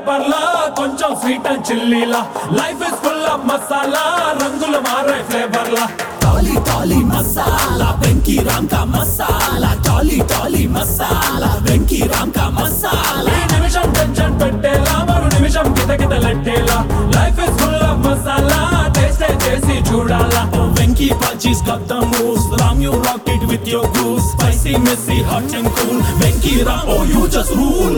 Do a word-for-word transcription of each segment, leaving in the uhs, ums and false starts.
paper ला కొంచెం sweet and చిల్లీలా life is full of masala రంగులు మారే ఫ్లేవర్ లా టాలీ టాలీ మసాలా వెంకీ రామ్ కా మసాలా టాలీ టాలీ మసాలా వెంకీ రామ్ కా మసాలా ఈ నిమిషం టెన్షన్ పెట్టేలా మరో నిమిషం కితకితలెట్టేలా life is full of masala taste చేసి చూడాలా Venky పచ్చీస్ got the moves Ram you rock it with your grooves spicy messy hot and cool Venky Ram oh you just rule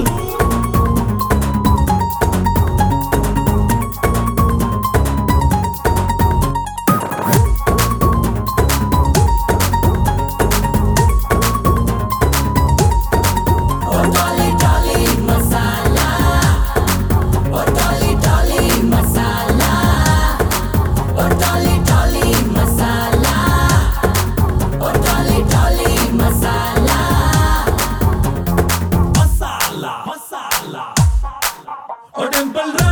Temple